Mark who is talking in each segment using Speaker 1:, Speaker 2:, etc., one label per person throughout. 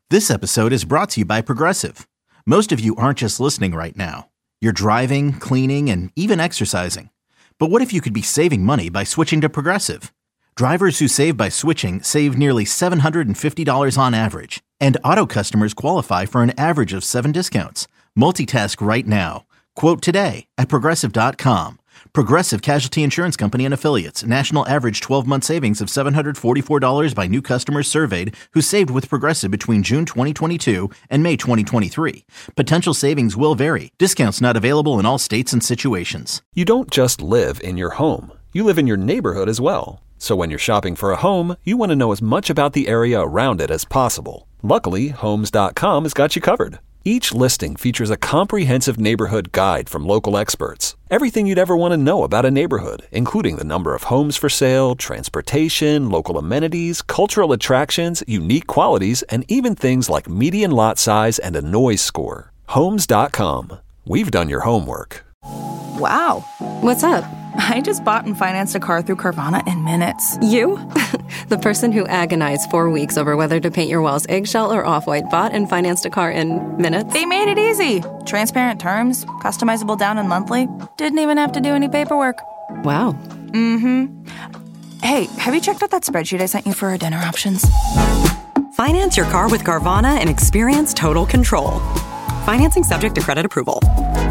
Speaker 1: This episode is brought to you by Progressive. Most of you aren't just listening right now. You're driving, cleaning, and even exercising. But what if you could be saving money by switching to Progressive? Drivers who save by switching save nearly $750 on average. And auto customers qualify for an average of 7 discounts. Multitask right now. Quote today at Progressive.com. Progressive Casualty Insurance Company and Affiliates. National average 12-month savings of $744 by new customers surveyed who saved with Progressive between June 2022 and May 2023. Potential savings will vary. Discounts not available in all states and situations.
Speaker 2: You don't just live in your home. You live in your neighborhood as well. So when you're shopping for a home, you want to know as much about the area around it as possible. Luckily, Homes.com has got you covered. Each listing features a comprehensive neighborhood guide from local experts. Everything you'd ever want to know about a neighborhood, including the number of homes for sale, transportation, local amenities, cultural attractions, unique qualities, and even things like median lot size and a noise score. Homes.com. We've done your homework.
Speaker 3: Wow.
Speaker 4: What's up?
Speaker 3: I just bought and financed a car through Carvana in minutes.
Speaker 4: You? The person who agonized 4 weeks over whether to paint your walls eggshell or off-white bought and financed a car in minutes?
Speaker 3: They made it easy. Transparent terms, customizable down and monthly. Didn't even have to do any paperwork.
Speaker 4: Wow.
Speaker 3: Mm-hmm. Hey, have you checked out that spreadsheet I sent you for our dinner options?
Speaker 5: Finance your car with Carvana and experience total control. Financing subject to credit approval.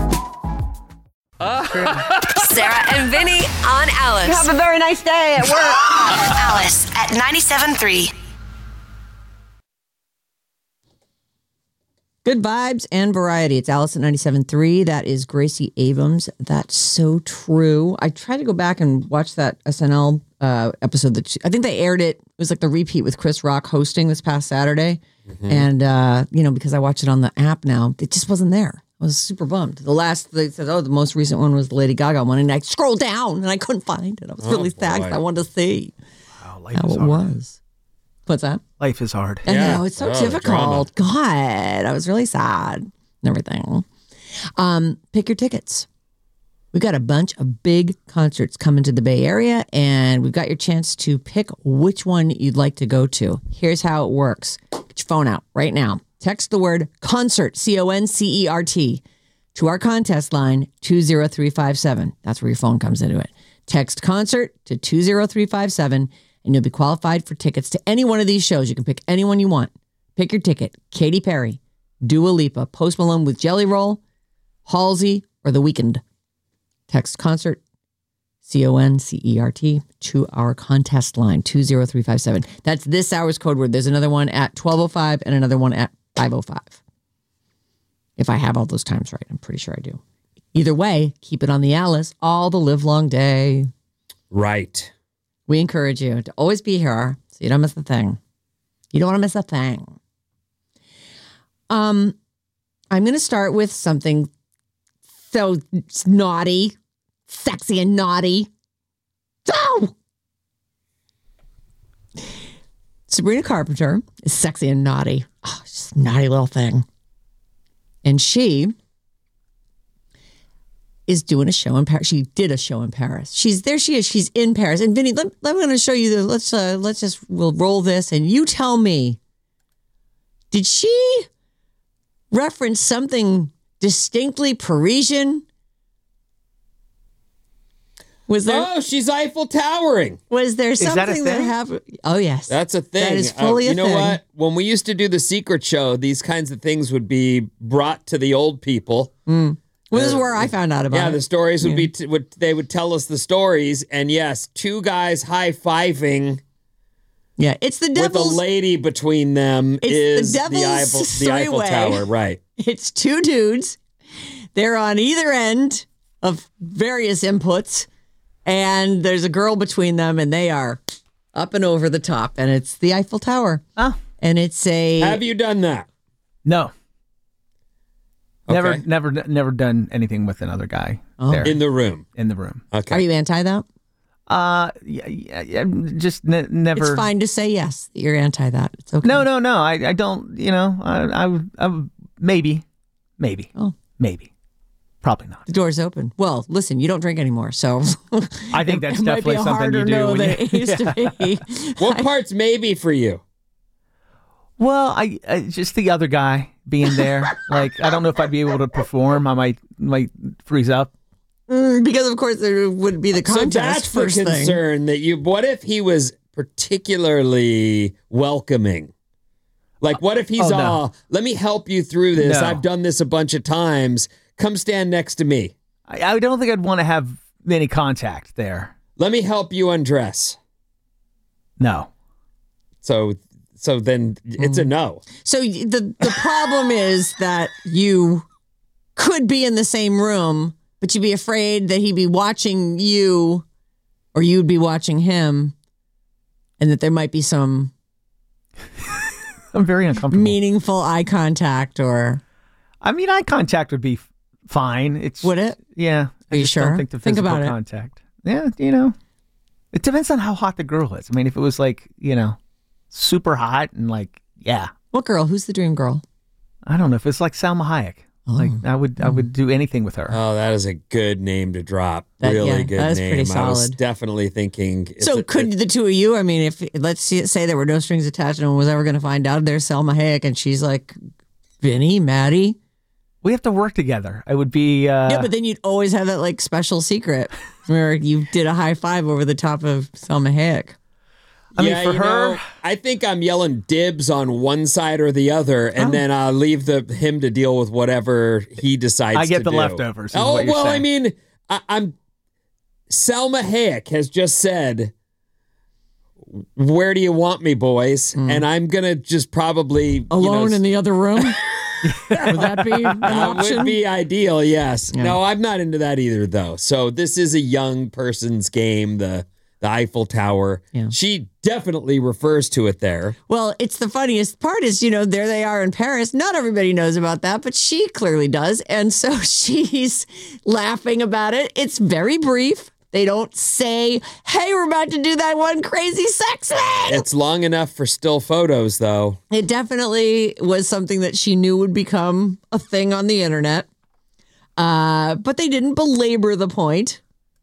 Speaker 6: Sarah and Vinny on Alice.
Speaker 7: Have a very nice day at work.
Speaker 6: Alice at 97.3.
Speaker 7: Good vibes and variety. It's Alice at 97.3. That is Gracie Abrams. That's so true. I tried to go back and watch that SNL episode that I think they aired it. It was like the repeat with Chris Rock hosting this past Saturday. Mm-hmm. And, because I watched it on the app now, it just wasn't there. I was super bummed. They said, the most recent one was the Lady Gaga one. And I scrolled down and I couldn't find it. I was really sad because I wanted to see
Speaker 8: how
Speaker 7: it was. What's that?
Speaker 8: Life is hard.
Speaker 7: I know, it's so difficult. God, I was really sad and everything. Pick your tickets. We've got a bunch of big concerts coming to the Bay Area, and we've got your chance to pick which one you'd like to go to. Here's how it works. Get your phone out right now. Text the word concert, CONCERT, to our contest line 20357. That's where your phone comes into it. Text concert to 20357, and you'll be qualified for tickets to any one of these shows. You can pick anyone you want. Pick your ticket. Katy Perry, Dua Lipa, Post Malone with Jelly Roll, Halsey, or The Weeknd. Text concert, CONCERT, to our contest line 20357. That's this hour's code word. There's another one at 12:05 and another one at 5:05. If I have all those times right, I'm pretty sure I do. Either way, keep it on the Alice all the live long day.
Speaker 9: Right.
Speaker 7: We encourage you to always be here so you don't miss a thing. You don't want to miss a thing. I'm going to start with something so naughty, sexy and naughty. Oh! Sabrina Carpenter is sexy and naughty. Oh, just a naughty little thing. And she is doing a show in Paris. She did a show in Paris. There she is. She's in Paris. And Vinny, I'm going to show you. We'll roll this and you tell me, did she reference something distinctly Parisian? Was there?
Speaker 9: Oh, she's Eiffel Towering.
Speaker 7: Was there something that happened? Oh, yes.
Speaker 9: That's a thing.
Speaker 7: That is fully a thing.
Speaker 9: You know what? When we used to do The Secret Show, these kinds of things would be brought to the old people.
Speaker 7: Well, this is where I found out about it.
Speaker 9: Yeah, the stories would be, they would tell us the stories. And yes, two guys high-fiving.
Speaker 7: Yeah, it's the devil's.
Speaker 9: With a lady between them is
Speaker 7: the
Speaker 9: Eiffel Tower. Right.
Speaker 7: It's two dudes. They're on either end of various inputs. And there's a girl between them, and they are up and over the top. And it's the Eiffel Tower.
Speaker 8: Oh.
Speaker 7: And it's a...
Speaker 9: Have you done that?
Speaker 8: No.
Speaker 9: Okay.
Speaker 8: Never done anything with another guy there.
Speaker 9: In the room?
Speaker 8: In the room.
Speaker 9: Okay.
Speaker 7: Are you anti that?
Speaker 8: Yeah, just never...
Speaker 7: It's fine to say yes. You're anti that. It's okay.
Speaker 8: No. I don't, I maybe.
Speaker 7: Oh.
Speaker 8: Maybe. Probably not.
Speaker 7: The door's open. Well, listen, you don't drink anymore, so
Speaker 8: I think that's definitely something you do.
Speaker 7: No than it used to be.
Speaker 9: What part's maybe for you?
Speaker 8: Well, I just the other guy being there. Like, I don't know if I'd be able to perform. I might freeze up.
Speaker 7: Because, of course, there would be the contest
Speaker 9: So that's
Speaker 7: first
Speaker 9: the
Speaker 7: thing.
Speaker 9: concern that you. What if he was particularly welcoming? Like, what if he's let me help you through this.
Speaker 8: No.
Speaker 9: I've done this a bunch of times. Come stand next to me.
Speaker 8: I don't think I'd want to have any contact there.
Speaker 9: Let me help you undress.
Speaker 8: No.
Speaker 9: So then it's a no.
Speaker 7: So the problem is that you could be in the same room, but you'd be afraid that he'd be watching you or you'd be watching him and that there might be some
Speaker 8: I'm very uncomfortable.
Speaker 7: meaningful eye contact or...
Speaker 8: I mean, eye contact would be fine.
Speaker 7: Would it?
Speaker 8: Yeah.
Speaker 7: Are you sure?
Speaker 8: Don't think the physical
Speaker 7: about it.
Speaker 8: contact. Yeah, it depends on how hot the girl is. I mean, if it was like, super hot and like, yeah.
Speaker 7: What girl? Who's the dream girl?
Speaker 8: I don't know if it's like Salma Hayek. Like I would do anything with her.
Speaker 9: Oh, that is a good name to drop.
Speaker 7: That-
Speaker 9: Really
Speaker 7: yeah,
Speaker 9: good
Speaker 7: that is
Speaker 9: name.
Speaker 7: pretty
Speaker 9: I was
Speaker 7: solid.
Speaker 9: definitely thinking.
Speaker 7: So could the two of you, I mean, if let's say there were no strings attached, no one was ever going to find out, there's Selma Hayek and she's like, Vinny, Maddie.
Speaker 8: We have to work together. It would be...
Speaker 7: Yeah, but then you'd always have that like special secret where you did a high five over the top of Selma Hayek.
Speaker 8: I mean, for her...
Speaker 9: I think I'm yelling dibs on one side or the other, and then I'll leave him to deal with whatever he decides to do.
Speaker 8: I get the leftovers. Is
Speaker 9: Oh,
Speaker 8: what you're
Speaker 9: well,
Speaker 8: saying.
Speaker 9: I mean, I'm... Selma Hayek has just said, where do you want me, boys? And I'm going to just probably...
Speaker 7: Alone in the other room? Would that be an
Speaker 9: That
Speaker 7: option?
Speaker 9: would be ideal, yes.
Speaker 7: Yeah.
Speaker 9: No, I'm not into that either, though. So this is a young person's game, the Eiffel Tower.
Speaker 7: Yeah.
Speaker 9: She definitely refers to it there.
Speaker 7: Well, it's the funniest part is, there they are in Paris. Not everybody knows about that, but she clearly does. And so she's laughing about it. It's very brief. They don't say, hey, we're about to do that one crazy sex thing.
Speaker 9: It's long enough for still photos, though.
Speaker 7: It definitely was something that she knew would become a thing on the internet. But they didn't belabor the point.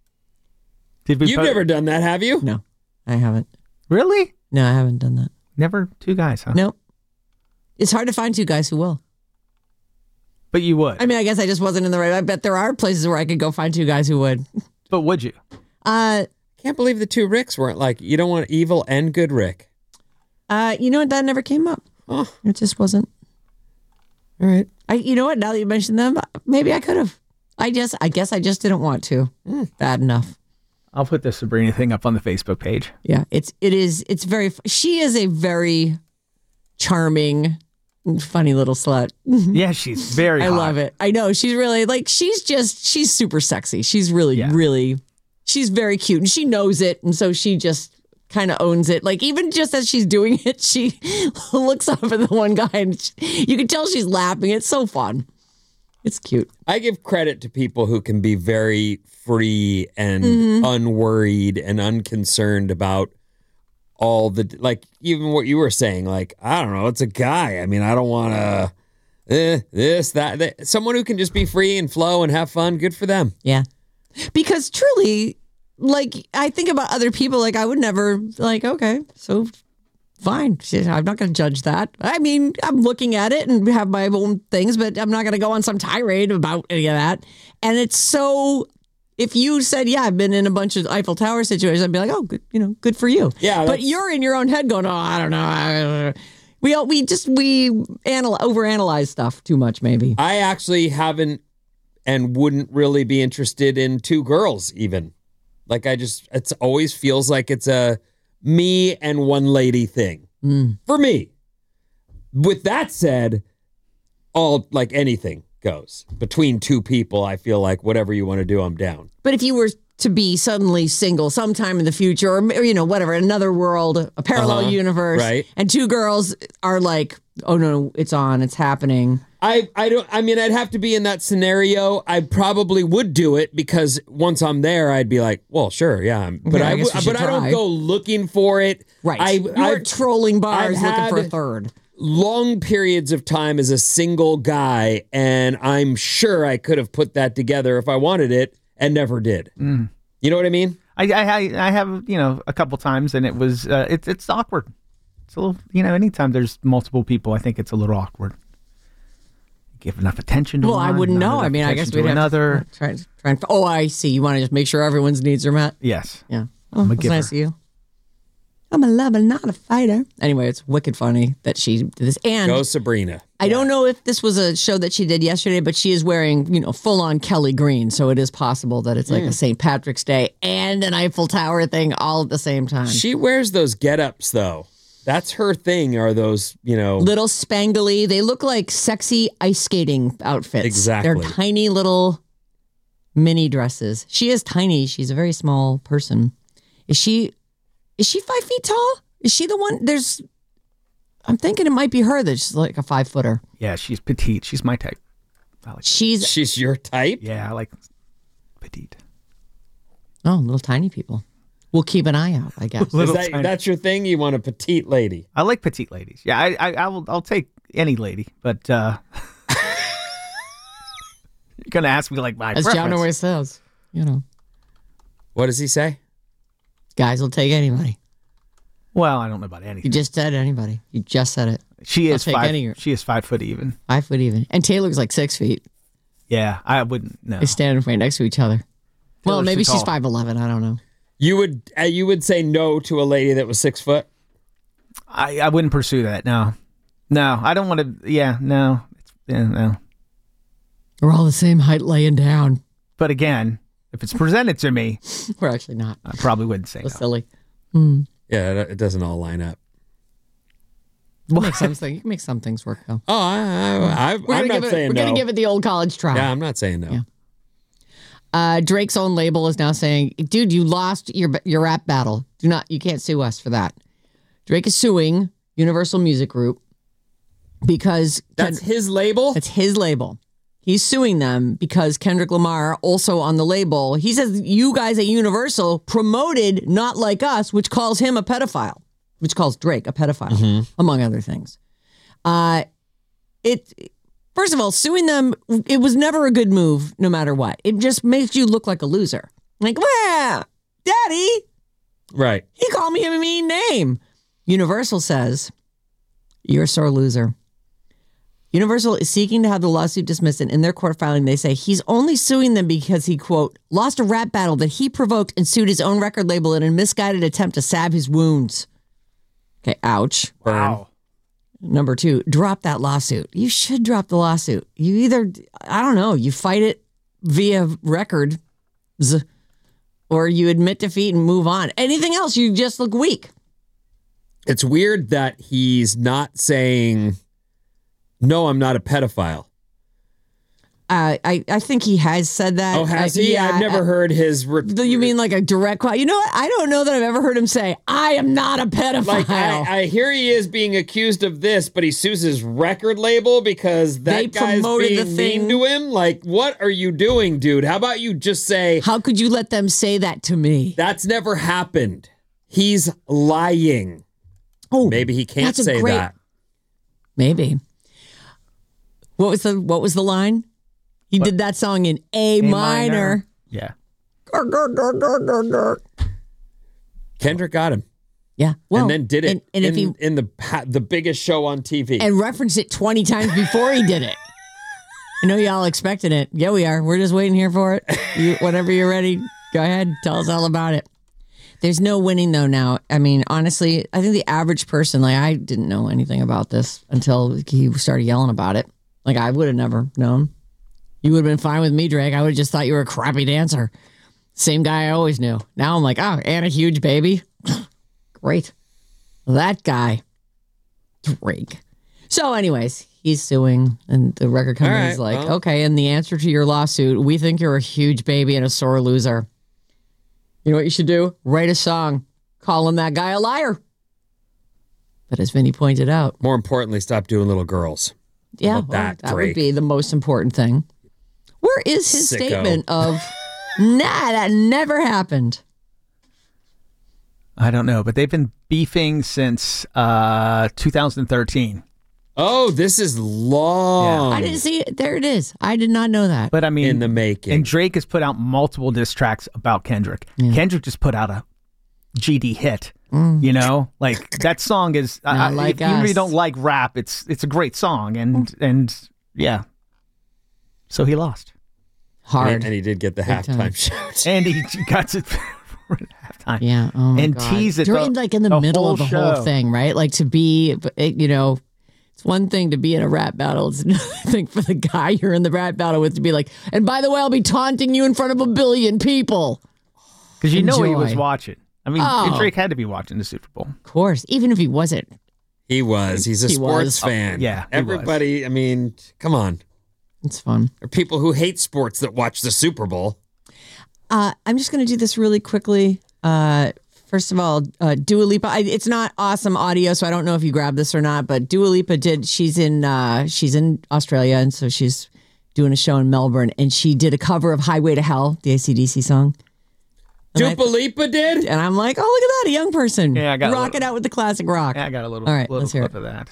Speaker 8: Did we
Speaker 9: You've never done that, have you?
Speaker 7: No, I haven't.
Speaker 8: Really?
Speaker 7: No, I haven't done that.
Speaker 8: Never two guys, huh?
Speaker 7: Nope. It's hard to find two guys who will.
Speaker 8: But you would.
Speaker 7: I mean, I guess I just wasn't in the right. I bet there are places where I could go find two guys who would.
Speaker 8: But would you?
Speaker 9: Can't believe the two Ricks weren't like, you don't want evil and good Rick.
Speaker 7: You know what? That never came up.
Speaker 9: Oh.
Speaker 7: It just wasn't.
Speaker 9: All right.
Speaker 7: You know what? Now that you mentioned them, maybe I could have. I guess I just didn't want to. Bad enough.
Speaker 8: I'll put the Sabrina thing up on the Facebook page.
Speaker 7: Yeah, it's very. She is a very charming, funny little slut.
Speaker 8: Yeah, she's very
Speaker 7: I
Speaker 8: hot.
Speaker 7: love it. I know she's really like she's super sexy. She's really she's very cute and she knows it, and so she just kind of owns it. Like even just as she's doing it, she looks up at the one guy and you can tell she's laughing. It's so fun. It's cute.
Speaker 9: I give credit to people who can be very free and unworried and unconcerned about all the, like, even what you were saying, like, I don't know, it's a guy. I mean, I don't want to, this, that. Someone who can just be free and flow and have fun, good for them.
Speaker 7: Yeah. Because truly, like, I think about other people, like, I would never, like, okay, so fine. I'm not going to judge that. I mean, I'm looking at it and have my own things, but I'm not going to go on some tirade about any of that. And it's so, if you said, yeah, I've been in a bunch of Eiffel Tower situations, I'd be like, oh, good, good for you.
Speaker 9: Yeah.
Speaker 7: But you're in your own head going, oh, I don't know. We overanalyze stuff too much, maybe.
Speaker 9: I actually haven't and wouldn't really be interested in two girls even. Like it always feels like it's a me and one lady thing for me. With that said, anything goes between two people. I feel like whatever you want to do, I'm down.
Speaker 7: But if you were to be suddenly single sometime in the future, or whatever, another world, a parallel universe,
Speaker 9: right.
Speaker 7: And two girls are like, oh no, it's on, it's happening.
Speaker 9: I'd have to be in that scenario. I probably would do it because once I'm there, I'd be like, well, sure, yeah. But
Speaker 7: I guess we should
Speaker 9: I don't
Speaker 7: try.
Speaker 9: go looking for it.
Speaker 7: Right. You're trolling bars looking for a third.
Speaker 9: Long periods of time as a single guy, and I'm sure I could have put that together if I wanted it and never did. You know what I mean?
Speaker 8: I have, a couple times, and it was, it's awkward. It's a little, anytime there's multiple people, I think it's a little awkward. Give enough attention to
Speaker 7: Well, I wouldn't know. I mean, I guess we'd have to try and. Oh, I see. You want to just make sure everyone's needs are met?
Speaker 8: Yes.
Speaker 7: Yeah. Oh, that's nice of you. I'm a lover, not a fighter. Anyway, it's wicked funny that she did this. And
Speaker 9: go Sabrina.
Speaker 7: I don't know if this was a show that she did yesterday, but she is wearing, full on Kelly green. So it is possible that it's like a St. Patrick's Day and an Eiffel Tower thing all at the same time.
Speaker 9: She wears those get-ups, though. That's her thing, are those,
Speaker 7: little spangly. They look like sexy ice skating outfits.
Speaker 9: Exactly.
Speaker 7: They're tiny little mini dresses. She is tiny. She's a very small person. Is she 5 feet tall? Is she the one? I'm thinking it might be her that's like a 5-footer.
Speaker 8: Yeah, she's petite. She's my type.
Speaker 7: She's
Speaker 9: your type?
Speaker 8: Yeah, I like petite.
Speaker 7: Oh, little tiny people. We'll keep an eye out, I guess.
Speaker 9: That's your thing? You want a petite lady?
Speaker 8: I like petite ladies. Yeah, I'll take any lady, but you're gonna ask me like my
Speaker 7: as
Speaker 8: preference.
Speaker 7: John always says,
Speaker 9: What does he say?
Speaker 7: Guys will take anybody.
Speaker 8: Well, I don't know about anything.
Speaker 7: You just said anybody. You just said it.
Speaker 8: She is 5. She is 5 foot even.
Speaker 7: 5 foot even. And Taylor's like 6 feet.
Speaker 8: Yeah, I wouldn't know.
Speaker 7: They stand right next to each other. Well, maybe she's 5'11". I don't know.
Speaker 9: You would say no to a lady that was 6 foot?
Speaker 8: I wouldn't pursue that. No, I don't want to. Yeah, no. No.
Speaker 7: We're all the same height laying down.
Speaker 8: But again, if it's presented to me,
Speaker 7: we're actually not.
Speaker 8: I probably wouldn't say no.
Speaker 7: Silly.
Speaker 9: Yeah, it doesn't all line up.
Speaker 7: You can make some things work though.
Speaker 9: Oh, I'm not saying no.
Speaker 7: We're gonna give it the old college try.
Speaker 9: Yeah, I'm not saying no.
Speaker 7: Yeah. Drake's own label is now saying, "Dude, you lost your rap battle. You can't sue us for that." Drake is suing Universal Music Group because
Speaker 9: that's his label.
Speaker 7: It's his label. He's suing them because Kendrick Lamar, also on the label, he says you guys at Universal promoted Not Like Us, which calls him a pedophile, which calls Drake a pedophile, among other things. First of all, suing them, it was never a good move, no matter what. It just makes you look like a loser. Like, well, Daddy.
Speaker 9: Right.
Speaker 7: He called me a mean name. Universal says, you're a sore loser. Universal is seeking to have the lawsuit dismissed, and in their court filing, they say he's only suing them because he, quote, lost a rap battle that he provoked and sued his own record label in a misguided attempt to salve his wounds. Okay, ouch.
Speaker 8: Wow.
Speaker 7: Number 2, drop that lawsuit. You should drop the lawsuit. You either, I don't know, you fight it via records or you admit defeat and move on. Anything else, you just look weak.
Speaker 9: It's weird that he's not saying, no, I'm not a pedophile.
Speaker 7: I think he has said that.
Speaker 9: Oh, has he?
Speaker 7: Yeah,
Speaker 9: I've never heard his...
Speaker 7: You mean like a direct quote? You know what? I don't know that I've ever heard him say, I am not a pedophile.
Speaker 9: Like, I hear he is being accused of this, but he sues his record label because that guy's being mean to him? Like, what are you doing, dude? How about you just say...
Speaker 7: How could you let them say that to me?
Speaker 9: That's never happened. He's lying.
Speaker 7: Oh,
Speaker 9: maybe he can't say that.
Speaker 7: Maybe. What was the line? He did that song in A minor.
Speaker 8: Yeah.
Speaker 9: Kendrick got him.
Speaker 7: Yeah. Well,
Speaker 9: and then did it
Speaker 7: in
Speaker 9: the biggest show on TV.
Speaker 7: And referenced it 20 times before he did it. I know y'all expected it. Yeah, we are. We're just waiting here for it. Whenever you're ready, go ahead. Tell us all about it. There's no winning, though, now. I mean, honestly, I think the average person, like, I didn't know anything about this until he started yelling about it. Like, I would have never known. You would have been fine with me, Drake. I would have just thought you were a crappy dancer. Same guy I always knew. Now I'm like, oh, and a huge baby. Great. That guy. Drake. So anyways, he's suing, and the record company's okay, and the answer to your lawsuit, we think you're a huge baby and a sore loser. You know what you should do? Write a song calling that guy a liar. But as Vinny pointed out.
Speaker 9: More importantly, stop doing little girls.
Speaker 7: Yeah, that would be the most important thing. Where is his statement of, nah, that never happened?
Speaker 8: I don't know, but they've been beefing since 2013.
Speaker 9: Oh, this is long.
Speaker 7: Yeah. I didn't see it. There it is. I did not know that.
Speaker 8: But I mean,
Speaker 9: in the making.
Speaker 8: And Drake has put out multiple diss tracks about Kendrick. Yeah. Kendrick just put out a GD hit You know, like that song is.
Speaker 7: Like
Speaker 8: if you really
Speaker 7: us.
Speaker 8: don't like rap, it's a great song, and yeah. So he lost,
Speaker 7: Hard.
Speaker 9: And he did get the
Speaker 7: Big time.
Speaker 9: halftime shout.
Speaker 8: and he got it for halftime.
Speaker 7: Yeah. Oh my
Speaker 8: And
Speaker 7: God.
Speaker 8: tease it
Speaker 7: During, like in the middle of the
Speaker 8: show.
Speaker 7: whole thing, right? Like to be, you know, it's one thing to be in a rap battle. It's another thing for the guy you're in the rap battle with to be like, and by the way, I'll be taunting you in front of 1 billion people.
Speaker 8: Because you know he
Speaker 7: Enjoy.
Speaker 8: was watching. I mean,
Speaker 7: Oh.
Speaker 8: Drake had to be watching the Super Bowl.
Speaker 7: Of course, even if he wasn't.
Speaker 9: He was. He's a
Speaker 7: He
Speaker 9: sports
Speaker 7: was.
Speaker 9: fan.
Speaker 8: Yeah, he
Speaker 9: Everybody, I mean, come on.
Speaker 7: It's fun.
Speaker 9: There are people who hate sports that watch the Super Bowl.
Speaker 7: I'm just going to do this really quickly. First of all, Dua Lipa. It's not awesome audio, so I don't know if you grabbed this or not. But Dua Lipa did. She's in Australia, and so she's doing a show in Melbourne, and she did a cover of "Highway to Hell," the AC/DC song. And
Speaker 9: Dua Lipa did?
Speaker 7: And I'm like, oh, look at that, a young person.
Speaker 8: Yeah, I got a
Speaker 7: rocking
Speaker 8: little-
Speaker 7: out with the classic rock.
Speaker 8: Yeah, I got a little,
Speaker 7: All right,
Speaker 8: little
Speaker 7: let's hear
Speaker 8: clip
Speaker 7: it.
Speaker 8: of that.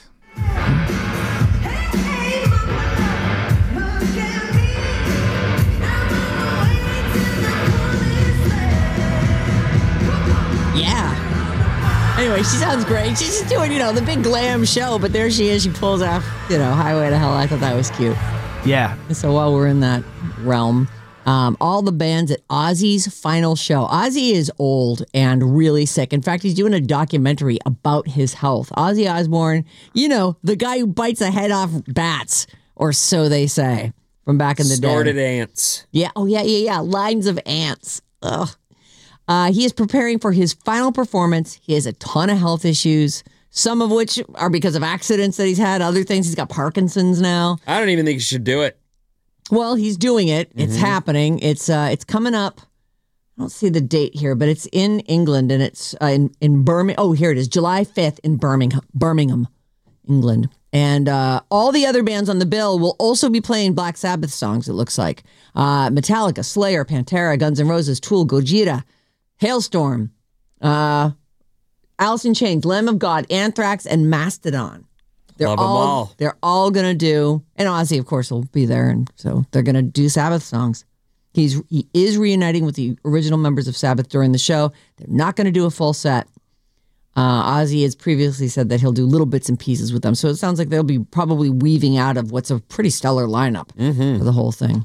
Speaker 7: Yeah. Anyway, she sounds great. She's just doing, the big glam show, but there she is. She pulls off, Highway to Hell. I thought that was cute.
Speaker 8: Yeah.
Speaker 7: And so while we're in that realm, all the bands at Ozzy's final show. Ozzy is old and really sick. In fact, he's doing a documentary about his health. Ozzy Osbourne, the guy who bites the head off bats, or so they say, from back in the
Speaker 9: Snorted
Speaker 7: day.
Speaker 9: ants.
Speaker 7: Yeah. Oh, yeah. Lines of ants. Ugh. He is preparing for his final performance. He has a ton of health issues, some of which are because of accidents that he's had. Other things, he's got Parkinson's now.
Speaker 9: I don't even think you should do it.
Speaker 7: Well, he's doing it. It's happening. It's coming up. I don't see the date here, but it's in England, and it's in Birmingham. Oh, here it is, July 5th in Birmingham, England. And all the other bands on the bill will also be playing Black Sabbath songs, it looks like. Metallica, Slayer, Pantera, Guns N' Roses, Tool, Gojira, Hailstorm, Alice in Chains, Lamb of God, Anthrax, and Mastodon.
Speaker 9: Love 'em all.
Speaker 7: They're all going to do, and Ozzy, of course, will be there, and so they're going to do Sabbath songs. He is reuniting with the original members of Sabbath during the show. They're not going to do a full set. Ozzy has previously said that he'll do little bits and pieces with them, so it sounds like they'll be probably weaving out of what's a pretty stellar lineup for the whole thing.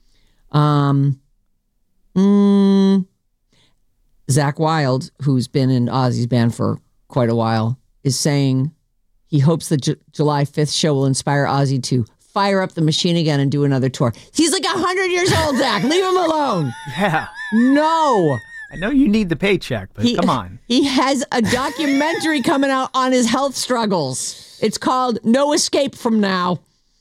Speaker 7: Zach Wilde, who's been in Ozzy's band for quite a while, is saying he hopes the July 5th show will inspire Ozzy to fire up the machine again and do another tour. He's like 100 years old, Zach. Leave him alone.
Speaker 8: Yeah.
Speaker 7: No.
Speaker 8: I know you need the paycheck, but come on.
Speaker 7: He has a documentary coming out on his health struggles. It's called No Escape From Now.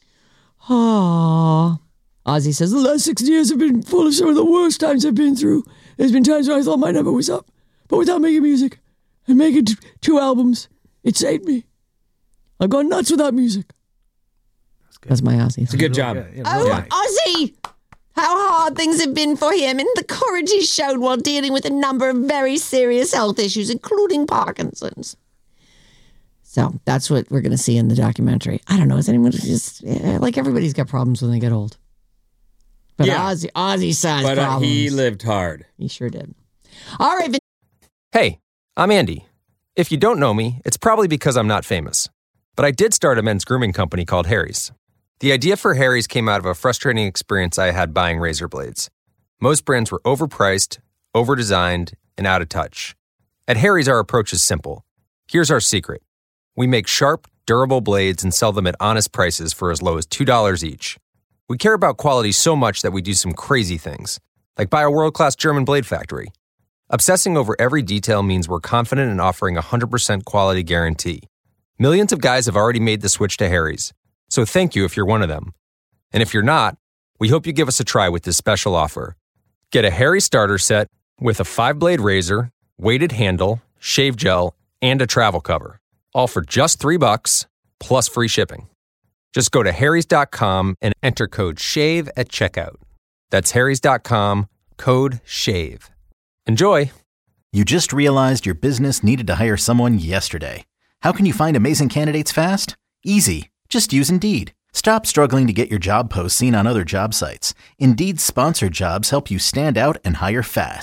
Speaker 7: Oh. Ozzy says, the last 6 years have been full of some of the worst times I've been through. There's been times where I thought my number was up, but without making music and making 2 albums, it saved me. I've gone nuts without music. That's my Ozzy.
Speaker 9: It's a good job.
Speaker 7: Ozzy! How hard things have been for him and the courage he showed while dealing with a number of very serious health issues, including Parkinson's. So that's what we're going to see in the documentary. I don't know. Is anyone just like everybody's got problems when they get old? But
Speaker 9: Yeah.
Speaker 7: Ozzy saw his
Speaker 9: But
Speaker 7: problems.
Speaker 9: he lived hard.
Speaker 7: He sure did. All right,
Speaker 10: Hey, I'm Andy. If you don't know me, it's probably because I'm not famous. But I did start a men's grooming company called Harry's. The idea for Harry's came out of a frustrating experience I had buying razor blades. Most brands were overpriced, overdesigned, and out of touch. At Harry's, our approach is simple. Here's our secret. We make sharp, durable blades and sell them at honest prices for as low as $2 each. We care about quality so much that we do some crazy things, like buy a world-class German blade factory. Obsessing over every detail means we're confident in offering a 100% quality guarantee. Millions of guys have already made the switch to Harry's, so thank you if you're one of them. And if you're not, we hope you give us a try with this special offer. Get a Harry starter set with a 5-blade razor, weighted handle, shave gel, and a travel cover, all for just $3 plus free shipping. Just go to harrys.com and enter code SHAVE at checkout. That's harrys.com, code SHAVE. Enjoy!
Speaker 1: You just realized your business needed to hire someone yesterday. How can you find amazing candidates fast? Easy. Just use Indeed. Stop struggling to get your job posts seen on other job sites. Indeed's sponsored jobs help you stand out and hire fast.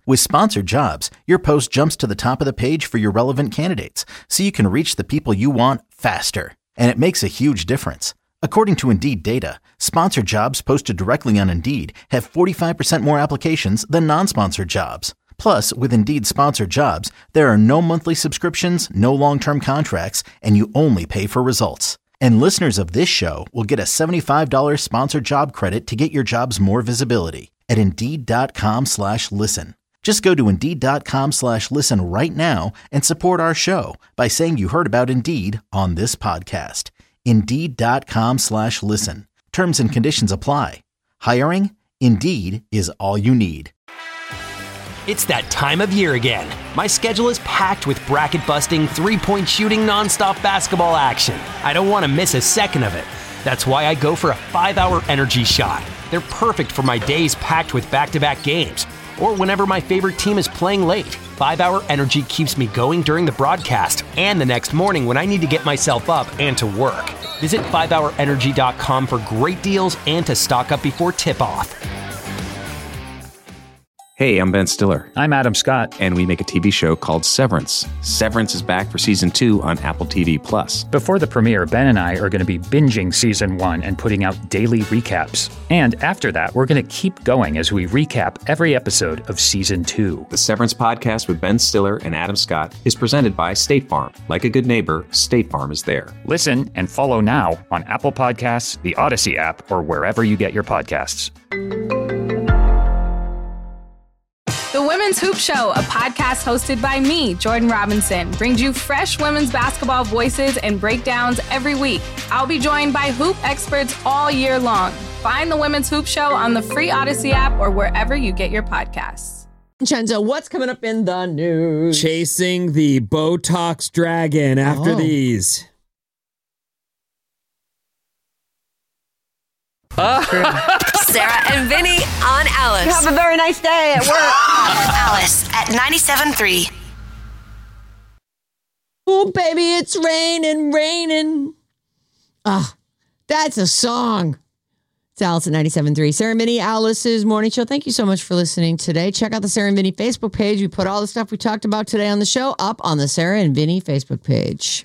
Speaker 1: With Sponsored Jobs, your post jumps to the top of the page for your relevant candidates, so you can reach the people you want faster. And it makes a huge difference. According to Indeed data, sponsored jobs posted directly on Indeed have 45% more applications than non-sponsored jobs. Plus, with Indeed Sponsored Jobs, there are no monthly subscriptions, no long-term contracts, and you only pay for results. And listeners of this show will get a $75 sponsored job credit to get your jobs more visibility at Indeed.com/listen. Just go to Indeed.com/listen right now and support our show by saying you heard about Indeed on this podcast. Indeed.com/listen. Terms and conditions apply. Hiring? Indeed is all you need.
Speaker 11: It's that time of year again. My schedule is packed with bracket-busting, three-point shooting, nonstop basketball action. I don't want to miss a second of it. That's why I go for a 5-hour energy shot. They're perfect for my days packed with back-to-back games, or whenever my favorite team is playing late. 5-hour energy keeps me going during the broadcast and the next morning when I need to get myself up and to work. Visit 5hourenergy.com for great deals and to stock up before tip-off.
Speaker 12: Hey, I'm Ben Stiller.
Speaker 13: I'm Adam Scott.
Speaker 12: And we make a TV show called Severance. Severance is back for season 2 on Apple TV+.
Speaker 13: Before the premiere, Ben and I are going to be binging season 1 and putting out daily recaps. And after that, we're going to keep going as we recap every episode of season 2.
Speaker 12: The Severance podcast with Ben Stiller and Adam Scott is presented by State Farm. Like a good neighbor, State Farm is there.
Speaker 13: Listen and follow now on Apple Podcasts, the Odyssey app, or wherever you get your podcasts.
Speaker 14: The Women's Hoop Show, a podcast hosted by me, Jordan Robinson, brings you fresh women's basketball voices and breakdowns every week. I'll be joined by hoop experts all year long. Find the Women's Hoop Show on the free Odyssey app or wherever you get your podcasts.
Speaker 7: Chenzo, what's coming up in the news?
Speaker 9: Chasing the Botox dragon after these.
Speaker 6: Sarah and Vinny on Alice.
Speaker 7: You have a very nice day at work.
Speaker 6: Alice at 97.3.
Speaker 7: Oh, baby, it's raining, raining. Ah, that's a song. It's Alice at 97.3. Sarah and Vinny, Alice's morning show. Thank you so much for listening today. Check out the Sarah and Vinny Facebook page. We put all the stuff we talked about today on the show up on the Sarah and Vinny Facebook page.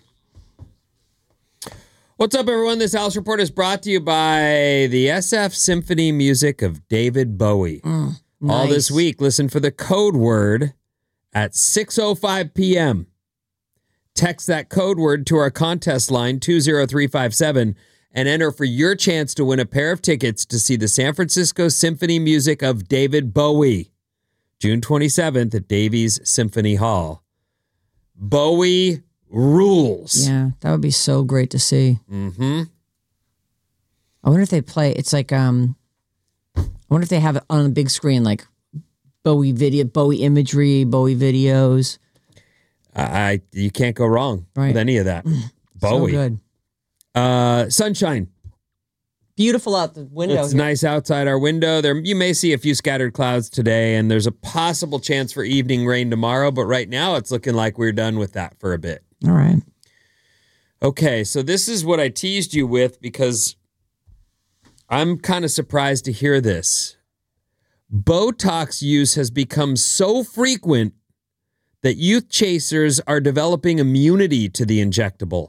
Speaker 9: What's up, everyone? This Alice Report is brought to you by the SF Symphony Music of David Bowie.
Speaker 7: Nice.
Speaker 9: All this week, listen for the code word at 6:05 p.m. Text that code word to our contest line 20357 and enter for your chance to win a pair of tickets to see the San Francisco Symphony Music of David Bowie, June 27th at Davies Symphony Hall. Bowie rules.
Speaker 7: Yeah, that would be so great to see.
Speaker 9: Mm-hmm.
Speaker 7: I wonder if they play. It's like I wonder if they have it on the big screen, like Bowie video, Bowie imagery, Bowie videos.
Speaker 9: You can't go wrong with any of that. Bowie,
Speaker 7: so good.
Speaker 9: Sunshine,
Speaker 7: beautiful out the window.
Speaker 9: It's nice outside our window. There, you may see a few scattered clouds today, and there's a possible chance for evening rain tomorrow. But right now, it's looking like we're done with that for a bit.
Speaker 7: All right.
Speaker 9: Okay, so this is what I teased you with because I'm kind of surprised to hear this. Botox use has become so frequent that youth chasers are developing immunity to the injectable.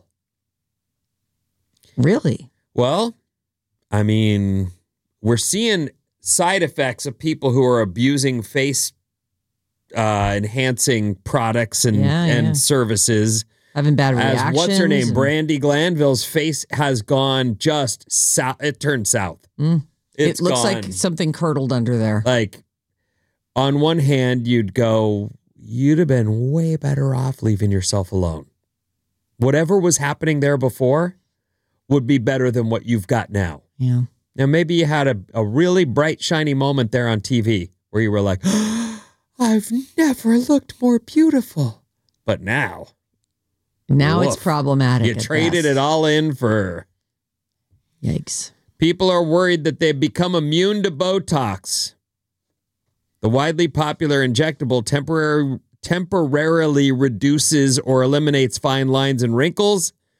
Speaker 7: Really?
Speaker 9: Well, I mean, we're seeing side effects of people who are abusing face enhancing products and services.
Speaker 7: Having bad reactions.
Speaker 9: As what's her name? Brandy Glanville's face has gone just south. It turned south.
Speaker 7: It looks like something curdled under there.
Speaker 9: Like, on one hand, you'd go, you'd have been way better off leaving yourself alone. Whatever was happening there before would be better than what you've got now.
Speaker 7: Yeah.
Speaker 9: Now, maybe you had a really bright, shiny moment there on TV where you were like, oh, I've never looked more beautiful. But now
Speaker 7: it's problematic.
Speaker 9: You traded it all in for...
Speaker 7: Yikes.
Speaker 9: People are worried that they've become immune to Botox. The widely popular injectable temporarily reduces or eliminates fine lines and wrinkles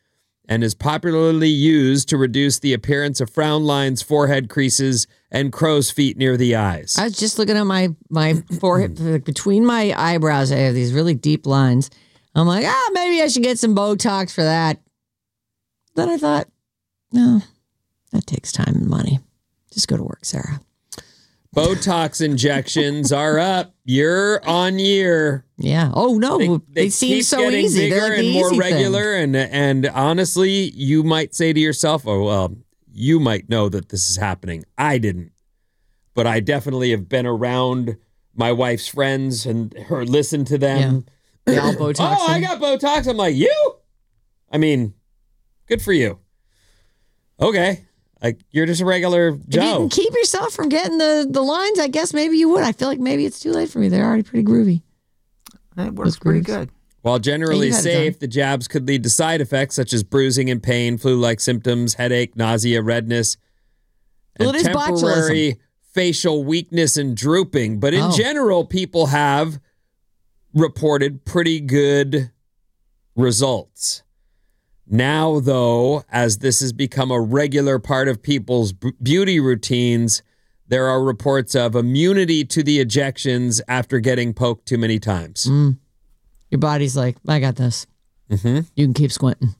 Speaker 9: and is popularly used to reduce the appearance of frown lines, forehead creases, and crow's feet near the eyes.
Speaker 7: I was just looking at my forehead, between my eyebrows, I have these really deep lines. I'm like, maybe I should get some Botox for that. Then I thought, no, that takes time and money. Just go to work, Sarah.
Speaker 9: Botox injections are up year on year.
Speaker 7: Yeah. Oh no, they seem so
Speaker 9: getting
Speaker 7: easy.
Speaker 9: Bigger
Speaker 7: They're like the
Speaker 9: and more
Speaker 7: easy
Speaker 9: regular, and honestly, you might say to yourself, "Oh well, you might know that this is happening." I didn't, but I definitely have been around my wife's friends and listened to them.
Speaker 7: Yeah. They all Botox.
Speaker 9: I got Botox. I'm like, you? I mean, good for you. Okay. Like, you're just a regular Joe.
Speaker 7: If you can keep yourself from getting the lines, I guess maybe you would. I feel like maybe it's too late for me. They're already pretty groovy.
Speaker 8: It works pretty good.
Speaker 9: While generally safe, the jabs could lead to side effects such as bruising and pain, flu-like symptoms, headache, nausea, redness, and
Speaker 7: it is
Speaker 9: temporary
Speaker 7: botulism.
Speaker 9: Facial weakness and drooping. But in general, people have reported pretty good results. Now, though, as this has become a regular part of people's beauty routines, there are reports of immunity to the injections after getting poked too many times.
Speaker 7: Your body's like, I got this.
Speaker 9: Mm-hmm.
Speaker 7: You can keep squinting.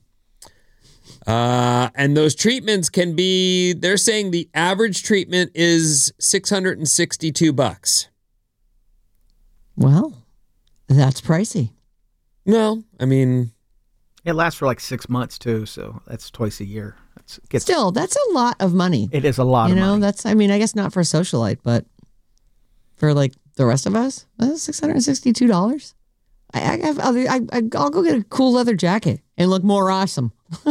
Speaker 9: And those treatments can be, they're saying the average treatment is $662.
Speaker 7: Well, that's pricey.
Speaker 9: No, I mean...
Speaker 8: It lasts for like 6 months too, so that's twice a year.
Speaker 7: Still, that's a lot of money.
Speaker 8: It is a lot of money.
Speaker 7: That's, I mean, I guess not for a socialite, but for like the rest of us, that's $662. I'll go get a cool leather jacket and look more awesome.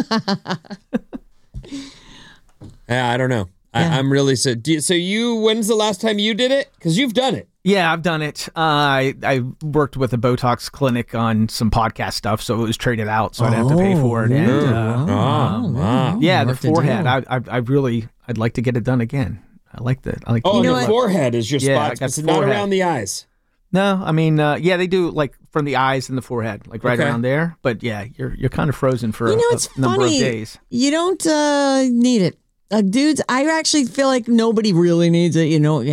Speaker 9: Yeah, I don't know. I'm really so. When's the last time you did it? Because you've done it.
Speaker 8: Yeah, I've done it. I worked with a Botox clinic on some podcast stuff, so it was traded out, so I didn't have to pay for it. And yeah, the forehead. I'd like to get it done again. I like that.
Speaker 9: The forehead is your spot.
Speaker 8: It's
Speaker 9: not around the eyes.
Speaker 8: No, I mean, they do like from the eyes and the forehead, like right around there. But yeah, you're kind of frozen for a number of days.
Speaker 7: You don't need it, dudes. I actually feel like nobody really needs it. You don't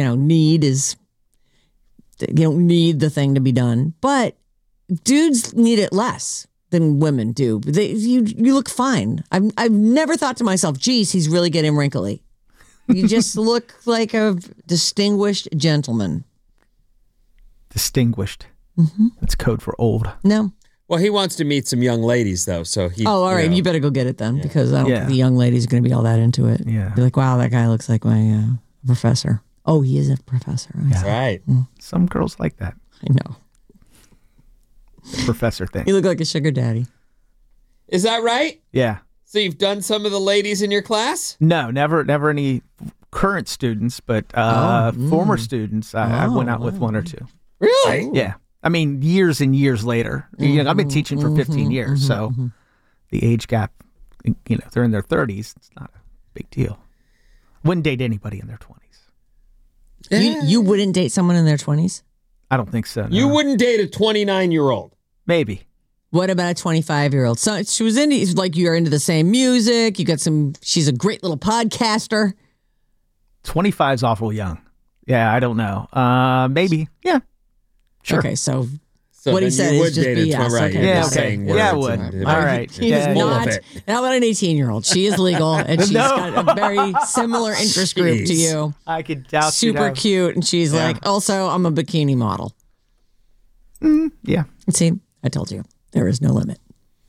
Speaker 7: need the thing to be done, but dudes need it less than women do. You look fine. I've never thought to myself, geez, he's really getting wrinkly. You just look like a distinguished gentleman.
Speaker 8: Distinguished.
Speaker 7: Mm-hmm.
Speaker 8: That's code for old.
Speaker 7: No.
Speaker 9: Well, he wants to meet some young ladies, though. So he.
Speaker 7: Oh, all right. You better go get it then, because I don't think the young ladies are going to be all that into it.
Speaker 8: Yeah.
Speaker 7: Be like, wow, that guy looks like my professor. Oh, he is a professor.
Speaker 9: That's right.
Speaker 8: Some girls like that.
Speaker 7: I know.
Speaker 8: The professor thing.
Speaker 7: You look like a sugar daddy.
Speaker 9: Is that right?
Speaker 8: Yeah.
Speaker 9: So you've done some of the ladies in your class?
Speaker 8: No, never any current students, but former students. I went out with one or two.
Speaker 9: Really?
Speaker 8: Yeah. I mean, years and years later. I've been teaching for 15 years, so the age gap, they're in their 30s. It's not a big deal. Wouldn't date anybody in their 20s.
Speaker 7: You wouldn't date someone in their 20s?
Speaker 8: I don't think so. No.
Speaker 9: You wouldn't date a 29-year-old?
Speaker 8: Maybe.
Speaker 7: What about a 25-year-old? So she was you're into the same music. She's a great little podcaster.
Speaker 8: 25 is awful young. Yeah, I don't know. Maybe. Yeah. Sure.
Speaker 7: Okay, so what he said is just BS.
Speaker 9: Right.
Speaker 7: Okay.
Speaker 8: Yeah, okay. Yeah, I would. All right.
Speaker 7: How about an 18-year-old? She is legal, and she's got a very similar interest group to you.
Speaker 8: I could doubt.
Speaker 7: Super cute, and she's like, also, I'm a bikini model.
Speaker 8: Yeah.
Speaker 7: See, I told you. There is no limit.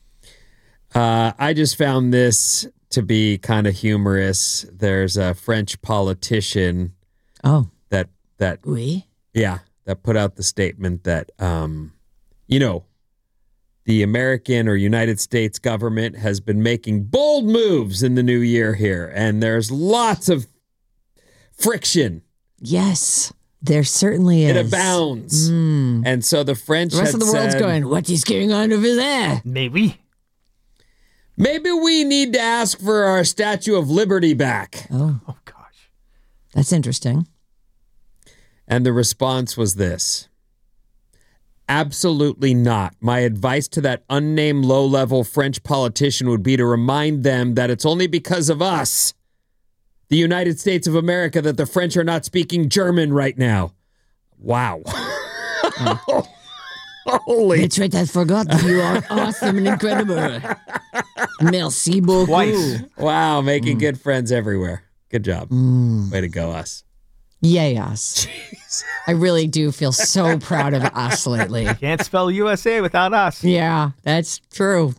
Speaker 9: I just found this to be kind of humorous. There's a French politician.
Speaker 7: Oh.
Speaker 9: That
Speaker 7: oui?
Speaker 9: Yeah. That put out the statement that, the American or United States government has been making bold moves in the new year here, and there's lots of friction.
Speaker 7: Yes, there certainly is.
Speaker 9: It abounds. And so the French
Speaker 7: The rest of the world's going, what is going on over there?
Speaker 8: Maybe
Speaker 9: we need to ask for our Statue of Liberty back.
Speaker 7: Oh gosh. That's interesting.
Speaker 9: And the response was this. Absolutely not. My advice to that unnamed low-level French politician would be to remind them that it's only because of us, the United States of America, that the French are not speaking German right now. Wow. Holy.
Speaker 7: That's right, I forgot. You are awesome and incredible. Merci beaucoup.
Speaker 8: Twice.
Speaker 9: Wow, making good friends everywhere. Good job. Way to go, us.
Speaker 7: Yay, us. Jeez. I really do feel so proud of us lately.
Speaker 8: Can't spell USA without us.
Speaker 7: Yeah, that's true.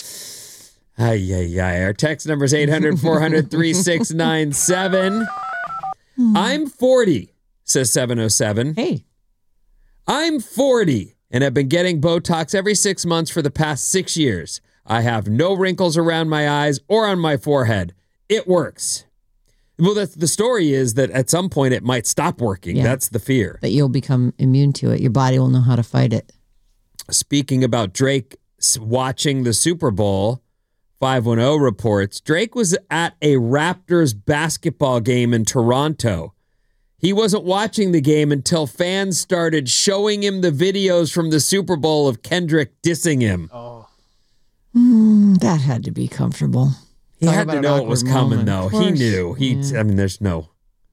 Speaker 9: Our text number is 800-400-3697. I'm 40, says 707.
Speaker 7: Hey.
Speaker 9: I'm 40 and have been getting Botox every 6 months for the past 6 years. I have no wrinkles around my eyes or on my forehead. It works. Well, the story is that at some point it might stop working. Yeah. That's the fear.
Speaker 7: That you'll become immune to it. Your body will know how to fight it.
Speaker 9: Speaking about Drake watching the Super Bowl, 510 reports, Drake was at a Raptors basketball game in Toronto. He wasn't watching the game until fans started showing him the videos from the Super Bowl of Kendrick dissing him.
Speaker 8: Oh.
Speaker 7: That had to be comfortable.
Speaker 9: He had to know it was coming, though. He knew. I mean, there's no.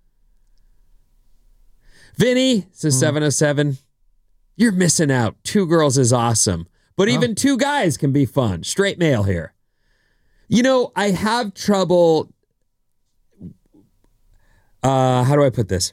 Speaker 9: Vinny, says 707, you're missing out. 2 girls is awesome. But even 2 guys can be fun. Straight male here. You know, I have trouble. How do I put this?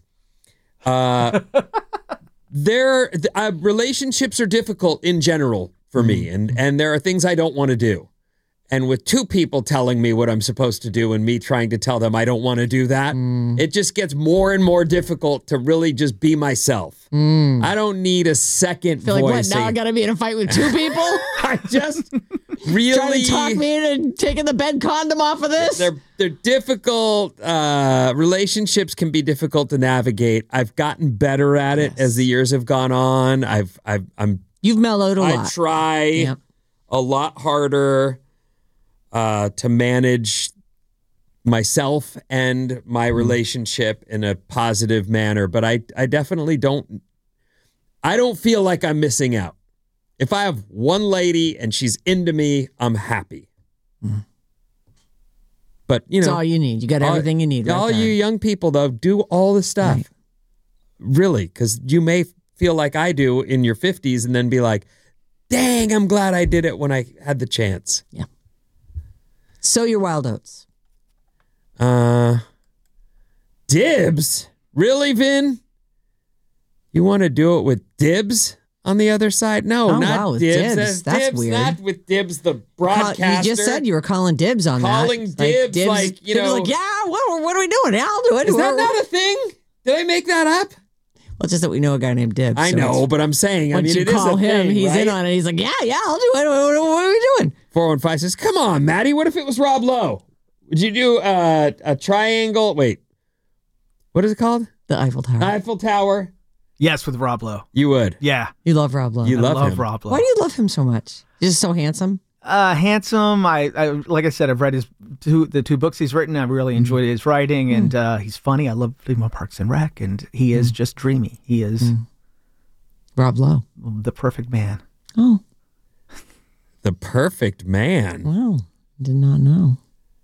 Speaker 9: Relationships are difficult in general for me, and there are things I don't want to do. And with 2 people telling me what I'm supposed to do and me trying to tell them I don't want to do that, it just gets more and more difficult to really just be myself. I don't need a second voice.
Speaker 7: Like, what, now I got to be in a fight with 2 people?
Speaker 9: I just really...
Speaker 7: Trying to talk me into taking the bed condom off of this?
Speaker 9: They're difficult. Relationships can be difficult to navigate. I've gotten better at it as the years have gone on.
Speaker 7: You've mellowed a lot.
Speaker 9: I try a lot harder to manage myself and my relationship in a positive manner, but I definitely don't feel like I'm missing out. If I have one lady and she's into me, I'm happy. But, you know.
Speaker 7: That's all you need. You got everything you need.
Speaker 9: All you young people, though, do all the stuff. Right. Really, because you may feel like I do in your 50s and then be like, dang, I'm glad I did it when I had the chance.
Speaker 7: Yeah. Sow your wild oats.
Speaker 9: Dibs? Really, Vin? You want to do it with Dibs on the other side? No, not Dibs.
Speaker 7: That's
Speaker 9: Dibs,
Speaker 7: weird.
Speaker 9: Not with Dibs, the broadcaster.
Speaker 7: You just said you were calling dibs on
Speaker 9: calling
Speaker 7: that.
Speaker 9: Dibs, like, you know.
Speaker 7: Like, yeah, what are we doing? Yeah, I'll do it.
Speaker 9: Is that not a thing? Did I make that up?
Speaker 7: Well, it's just that we know a guy named Dibs.
Speaker 9: I know, but I'm saying,
Speaker 7: once
Speaker 9: it
Speaker 7: you
Speaker 9: is a
Speaker 7: call him,
Speaker 9: thing,
Speaker 7: he's
Speaker 9: right?
Speaker 7: in on it. He's like, yeah, I'll do it. What are we doing?
Speaker 9: 415 says, come on, Maddie, what if it was Rob Lowe? Would you do a triangle? Wait, what is it called?
Speaker 7: The Eiffel Tower.
Speaker 9: Eiffel Tower.
Speaker 8: Yes, with Rob Lowe.
Speaker 9: You would.
Speaker 8: Yeah.
Speaker 7: You love Rob Lowe.
Speaker 9: You love him.
Speaker 8: Rob Lowe.
Speaker 7: Why do you love him so much? He's just so handsome.
Speaker 8: Handsome. I like I said, I've read the 2 books he's written. I really enjoyed his writing, and he's funny. I love him on Parks and Rec, and he is just dreamy. He is
Speaker 7: Rob Lowe,
Speaker 8: the perfect man.
Speaker 7: Oh,
Speaker 9: the perfect man.
Speaker 7: Wow, did not know.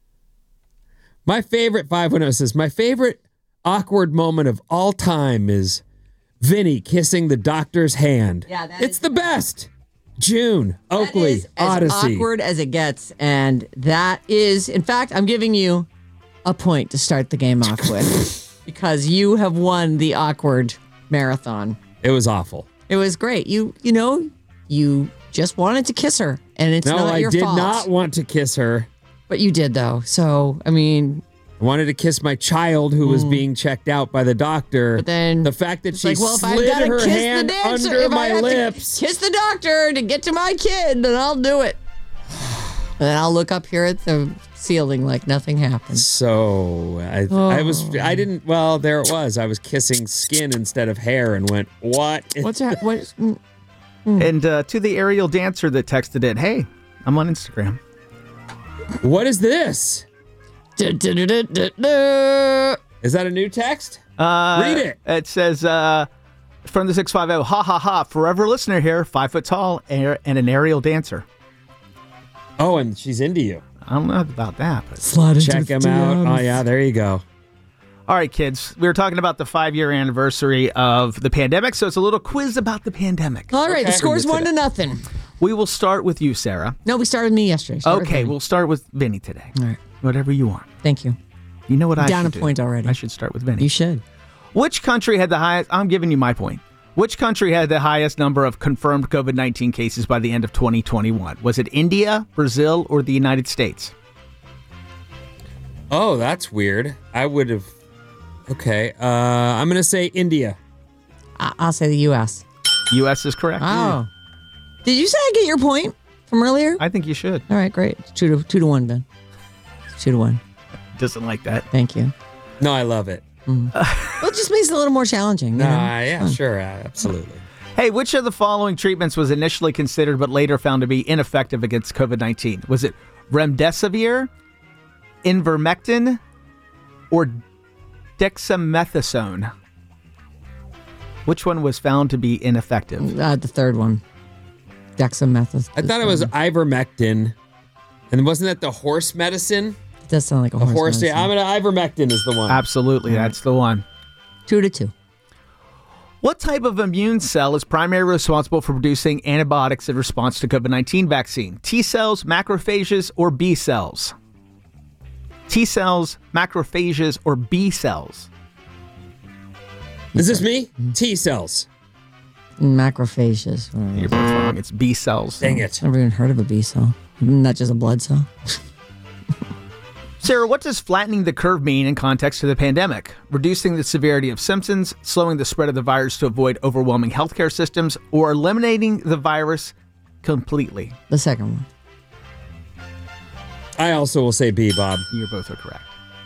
Speaker 9: My favorite 510 says, my favorite awkward moment of all time is Vinny kissing the doctor's hand.
Speaker 7: Yeah,
Speaker 9: it's the best. June, Oakley, Odyssey.
Speaker 7: As awkward as it gets, and that is, in fact, I'm giving you a point to start the game off with because you have won the awkward marathon.
Speaker 9: It was awful.
Speaker 7: It was great. You just wanted to kiss her, and it's not your fault.
Speaker 9: No, I did not want to kiss her.
Speaker 7: But you did, though. So, I mean...
Speaker 9: I wanted to kiss my child who was being checked out by the doctor.
Speaker 7: But then...
Speaker 9: The fact that she
Speaker 7: slid
Speaker 9: her hand under my lips.
Speaker 7: Kiss the doctor to get to my kid, then I'll do it. And then I'll look up here at the ceiling like nothing happened.
Speaker 9: So, there it was. I was kissing skin instead of hair and went, what?
Speaker 7: What's that? What?
Speaker 8: And to the aerial dancer that texted in, hey, I'm on Instagram.
Speaker 9: What is this? Is that a new text?
Speaker 8: Read
Speaker 9: it.
Speaker 8: It says, From the 650, ha ha ha, forever listener here, 5 foot tall and an aerial dancer.
Speaker 9: Oh, and she's into you.
Speaker 8: I don't know about that, but
Speaker 9: check him out. Oh, yeah, there you go.
Speaker 8: All right, kids, we were talking about the 5-year anniversary of the pandemic, so it's a little quiz about the pandemic.
Speaker 7: All right, the score's 1-0.
Speaker 8: We will start with you, Sarah.
Speaker 7: No, we started with me yesterday.
Speaker 8: We'll start with Vinny today.
Speaker 7: All right.
Speaker 8: Whatever you want.
Speaker 7: Thank you.
Speaker 8: You know what I should do?
Speaker 7: Down a point already.
Speaker 8: I should start with Vinny.
Speaker 7: You should.
Speaker 8: Which country had the highest? I'm giving you my point. Which country had the highest number of confirmed COVID-19 cases by the end of 2021? Was it India, Brazil, or the United States?
Speaker 9: Oh, that's weird. I would have... Okay, I'm going to say India.
Speaker 7: I'll say the U.S.
Speaker 8: U.S. is correct.
Speaker 7: Oh. Did you say I get your point from earlier?
Speaker 8: I think you should.
Speaker 7: All right, great. 2-1, Ben. 2-1.
Speaker 8: Doesn't like that.
Speaker 7: Thank you.
Speaker 9: No, I love it.
Speaker 7: Well, it just makes it a little more challenging.
Speaker 9: Yeah, sure, absolutely.
Speaker 8: Hey, which of the following treatments was initially considered but later found to be ineffective against COVID-19? Was it remdesivir, ivermectin, or dexamethasone? Which one was found to be ineffective?
Speaker 7: The third one. Dexamethasone.
Speaker 9: I thought it was ivermectin. And wasn't that the horse medicine?
Speaker 7: It does sound like a horse medicine.
Speaker 9: I'm gonna ivermectin is the one.
Speaker 8: Absolutely, that's the one.
Speaker 7: 2-2.
Speaker 8: What type of immune cell is primarily responsible for producing antibiotics in response to COVID-19 vaccine? T cells, macrophages, or B cells? T cells, macrophages, or B cells?
Speaker 9: Is this me? T cells.
Speaker 7: Macrophages.
Speaker 8: You're both wrong. It's B cells.
Speaker 9: Dang it.
Speaker 7: Never even heard of a B cell. Not just a blood cell.
Speaker 8: Sarah, what does flattening the curve mean in context to the pandemic? Reducing the severity of symptoms, slowing the spread of the virus to avoid overwhelming healthcare systems, or eliminating the virus completely?
Speaker 7: The second one.
Speaker 9: I also will say B, Bob.
Speaker 8: You both are correct.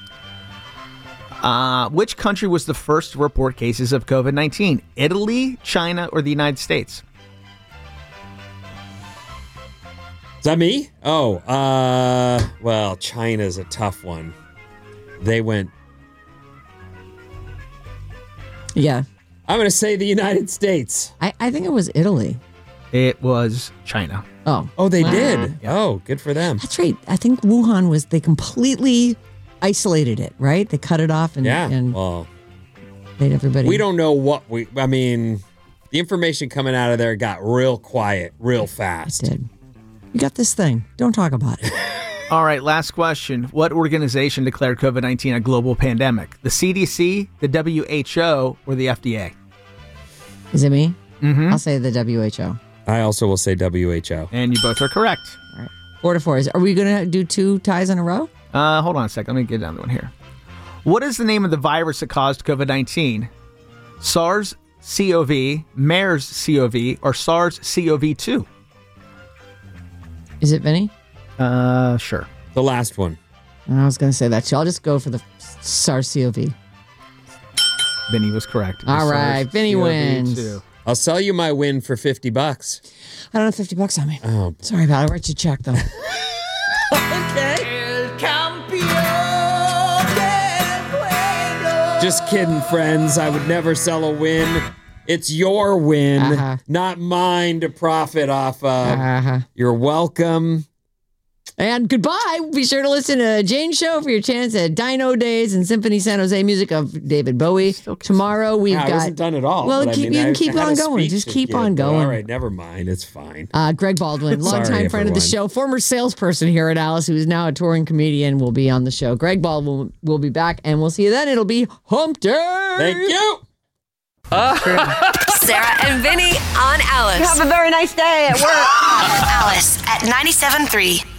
Speaker 8: Which country was the first to report cases of COVID-19? Italy, China, or the United States?
Speaker 9: Is that me? Oh, well, China's a tough one. They went...
Speaker 7: Yeah.
Speaker 9: I'm going to say the United States.
Speaker 7: I think it was Italy.
Speaker 8: It was China.
Speaker 7: Oh,
Speaker 9: they did? Oh, good for them.
Speaker 7: That's right. I think Wuhan they completely isolated it, right? They cut it off and
Speaker 9: well,
Speaker 7: made everybody...
Speaker 9: We don't know the information coming out of there got real quiet, real fast.
Speaker 7: It did. You got this thing. Don't talk about it.
Speaker 8: All right, last question. What organization declared COVID-19 a global pandemic? The CDC, the WHO, or the FDA?
Speaker 7: Is it me?
Speaker 8: Mm-hmm.
Speaker 7: I'll say the WHO.
Speaker 9: I also will say WHO.
Speaker 8: And you both are correct.
Speaker 7: All right. 4-4. Are we going to do 2 ties in a row?
Speaker 8: Hold on a second. Let me get down to one here. What is the name of the virus that caused COVID-19? SARS-CoV, MERS-CoV, or SARS-CoV-2?
Speaker 7: Is it Vinny?
Speaker 8: Sure.
Speaker 9: The last one.
Speaker 7: I was going to say that too. I'll just go for the SARS-CoV.
Speaker 8: Vinny was correct.
Speaker 7: All right. Vinny wins.
Speaker 9: I'll sell you my win for $50.
Speaker 7: I don't have $50 on me.
Speaker 9: Oh.
Speaker 7: Sorry about it. I'll write you a check, though.
Speaker 8: Okay.
Speaker 9: Just kidding, friends. I would never sell a win. It's your win, not mine to profit off of. You're welcome.
Speaker 7: And goodbye. Be sure to listen to Jane's show for your chance at Dino Days and Symphony San Jose music of David Bowie. Tomorrow we've got...
Speaker 9: I wasn't done at all.
Speaker 7: Well, you can keep on going. Just keep on going.
Speaker 9: All right, never mind. It's fine.
Speaker 7: Greg Baldwin, longtime friend of the show, former salesperson here at Alice, who is now a touring comedian, will be on the show. Greg Baldwin will be back, and we'll see you then. It'll be Hump Day.
Speaker 9: Thank you.
Speaker 6: Sarah and Vinny on Alice.
Speaker 15: You have a very nice day at work.
Speaker 6: Alice at 97.3.